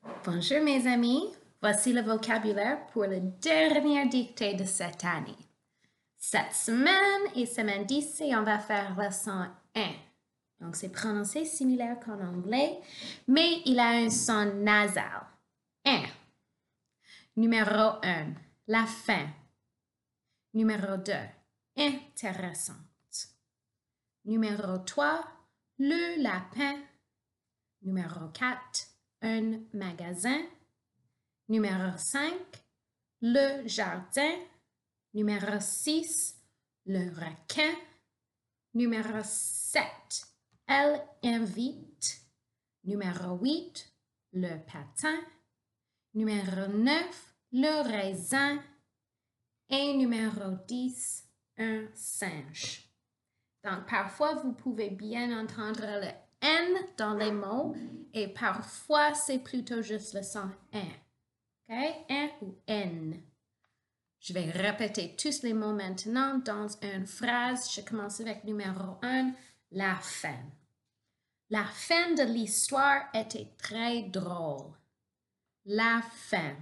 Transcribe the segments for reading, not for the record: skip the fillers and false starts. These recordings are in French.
Bonjour mes amis, voici le vocabulaire pour le dernier dictée de cette année. Cette semaine et semaine 10, on va faire leçon 1. Donc c'est prononcé similaire qu'en anglais, mais il a un son nasal. 1. Numéro 1, la fin. Numéro 2, intéressante. Numéro 3, le lapin. Numéro 4, un magasin. Numéro 5, le jardin. Numéro 6, le requin. Numéro 7, elle invite. Numéro 8, le patin. Numéro 9, le raisin. Et numéro 10, un singe. Donc, parfois, vous pouvez bien entendre le N dans les mots et parfois, c'est plutôt juste le son N. OK? N ou N. Je vais répéter tous les mots maintenant dans une phrase. Je commence avec numéro 1, la fin. La fin de l'histoire était très drôle. La fin.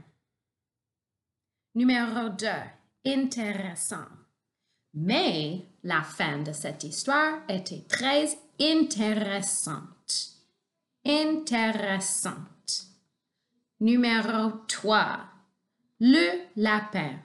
Numéro 2, intéressant. Mais la fin de cette histoire était très intéressante. Intéressante. Numéro 3, le lapin.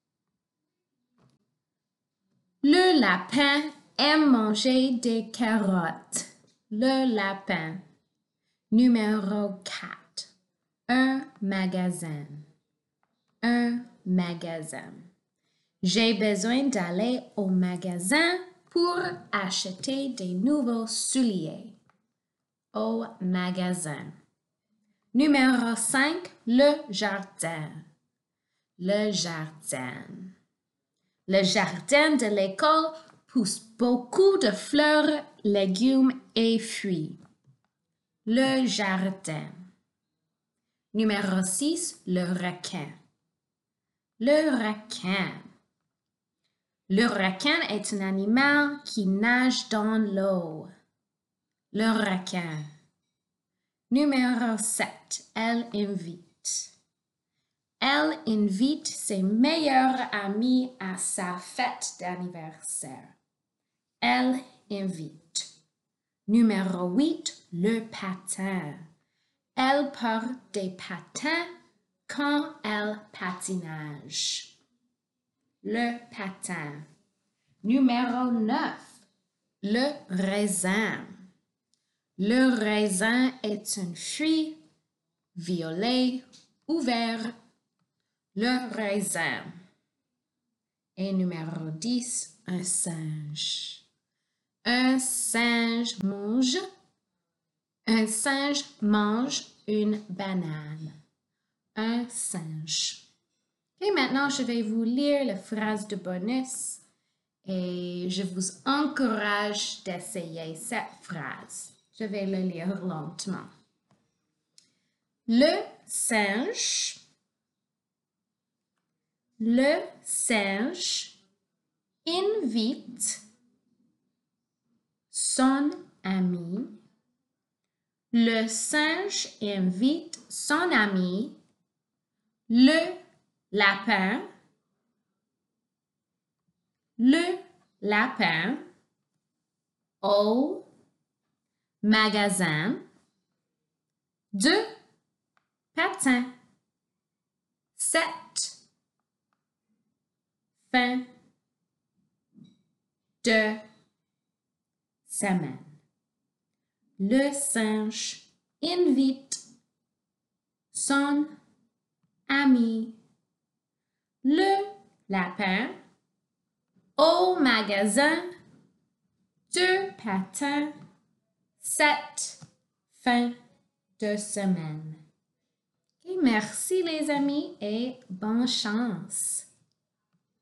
Le lapin aime manger des carottes. Le lapin. Numéro 4, un magasin. Un magasin. J'ai besoin d'aller au magasin pour acheter des nouveaux souliers. Au magasin. Numéro 5, le jardin. Le jardin. Le jardin de l'école pousse beaucoup de fleurs, légumes et fruits. Le jardin. Numéro 6, le requin. Le requin. Le requin est un animal qui nage dans l'eau. Le requin. Numéro 7, elle invite. Elle invite ses meilleurs amis à sa fête d'anniversaire. Elle invite. Numéro 8, le patin. Elle porte des patins quand elle patinage. Le patin. Numéro 9, le raisin. Le raisin est un fruit violet ou vert. Le raisin. Et numéro 10, un singe. Un singe mange. Un singe mange une banane. Un singe. Et maintenant, je vais vous lire la phrase de bonus et je vous encourage d'essayer cette phrase. Je vais le lire lentement. Le singe invite son ami. Le singe invite son ami. Le lapin au magasin de patins. 7. Fin de semaine. Le singe invite son ami. Le lapin au magasin de patins. 7. Fin de semaine. Okay, merci les amis et bonne chance.